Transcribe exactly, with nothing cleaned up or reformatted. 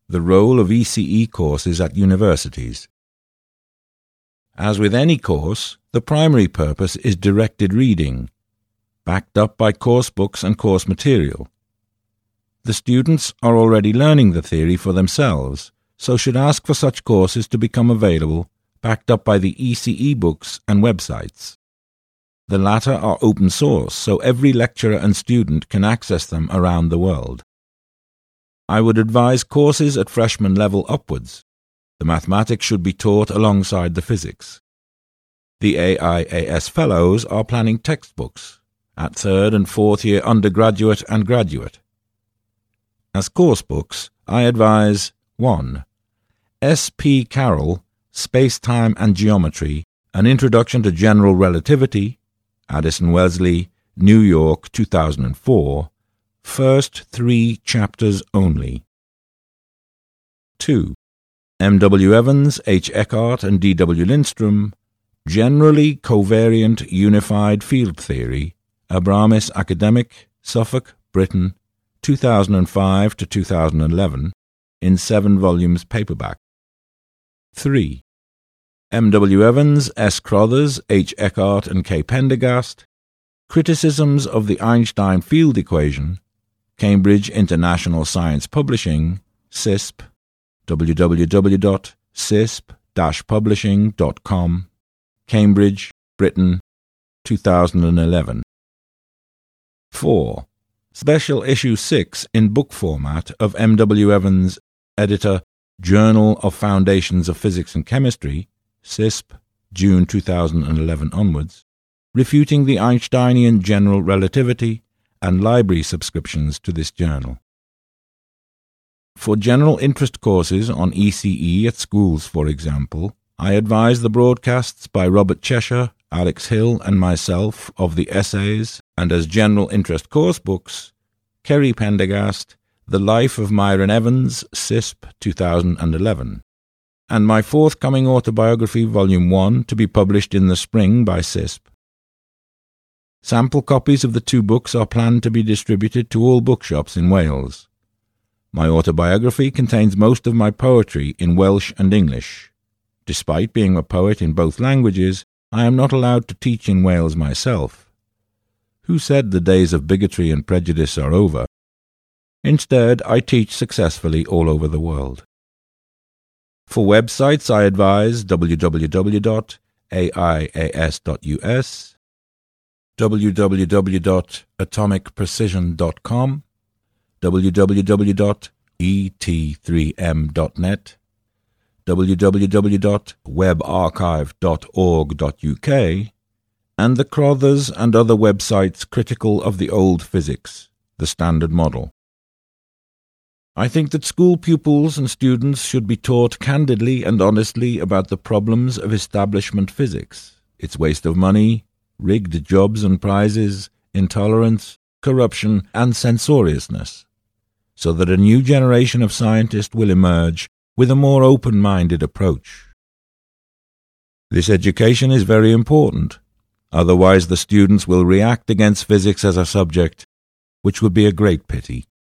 The role of E C E courses at universities. As with any course, the primary purpose is directed reading, backed up by course books and course material. The students are already learning the theory for themselves, so should ask for such courses to become available, backed up by the E C E books and websites. The latter are open source, so every lecturer and student can access them around the world. I would advise courses at freshman level upwards. The mathematics should be taught alongside the physics. The A I A S Fellows are planning textbooks at third and fourth year undergraduate and graduate. As course books, I advise one. S P Carroll, Space-Time and Geometry, An Introduction to General Relativity, Addison Wesley, New York, two thousand four, first three chapters only. two. M W Evans, H. Eckart, and D. W. Lindstrom, Generally Covariant Unified Field Theory, Abramis Academic, Suffolk, Britain, two thousand five to two thousand eleven, in seven volumes paperback. three. M W Evans, S. Crothers, H. Eckart, and K. Pendergast, Criticisms of the Einstein Field Equation, Cambridge International Science Publishing, C I S P, w w w dot cisp dash publishing dot com, Cambridge, Britain, two thousand eleven. four. Special Issue six in book format of M W Evans, Editor, Journal of Foundations of Physics and Chemistry, C I S P, June two thousand eleven onwards, refuting the Einsteinian general relativity, and library subscriptions to this journal. For general interest courses on E C E at schools, for example, I advise the broadcasts by Robert Cheshire, Alex Hill, and myself of the essays, and as general interest course books, Kerry Pendergast, The Life of Myron Evans, C I S P, two thousand eleven, and my forthcoming autobiography, Volume one, to be published in the spring by C I S P. Sample copies of the two books are planned to be distributed to all bookshops in Wales. My autobiography contains most of my poetry in Welsh and English. Despite being a poet in both languages, I am not allowed to teach in Wales myself. Who said the days of bigotry and prejudice are over? Instead, I teach successfully all over the world. For websites, I advise w w w dot a i a s dot u s, w w w dot atomic precision dot com, w w w dot e t three m dot net, w w w dot web archive dot org dot u k, and the Crothers and other websites critical of the old physics, the Standard Model. I think that school pupils and students should be taught candidly and honestly about the problems of establishment physics, its waste of money, rigged jobs and prizes, intolerance, corruption, and censoriousness, so that a new generation of scientists will emerge with a more open-minded approach. This education is very important, otherwise the students will react against physics as a subject, which would be a great pity.